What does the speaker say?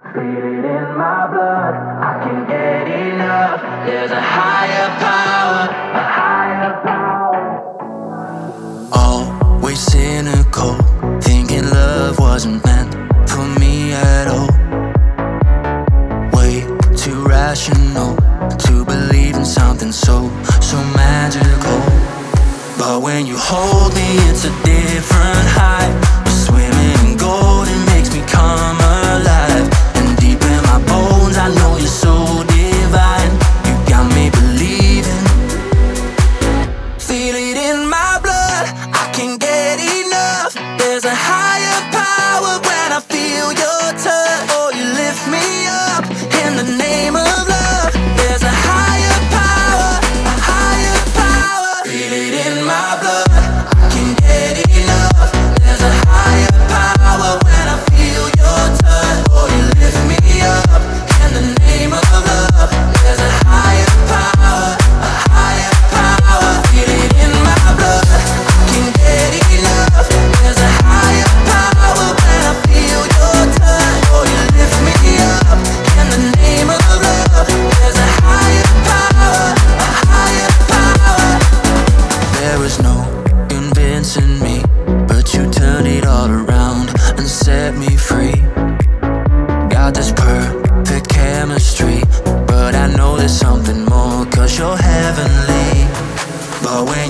Feel it in my blood, I can't get enough. There's a higher power, a higher power. Always cynical, thinking love wasn't meant for me at all. Way too rational to believe in something so magical. But when you hold me, it's a different high. We're swimming in gold, it makes me come alive. And deep in my bones, I know you're so divine. You got me believing. Feel it in my blood, I can't get enough. There's a higher power when I feel your touch. Oh, you lift me up in the name of love. There's a higher power, a higher power. Feel it in my blood, I can't get enough. There's a higher power when I feel your touch. Oh, you lift me up in the name of love. There's a higher power, a higher power. Feel it in my blood, I can't get enough. There's a higher power when I feel your touch. Oh, you lift me up in the name of love. There's a higher power, a higher power. There was no convincing me, but you turned it all around and set me free. Got this perfect chemistry, but I know there's something more, 'cause you're heavenly. But when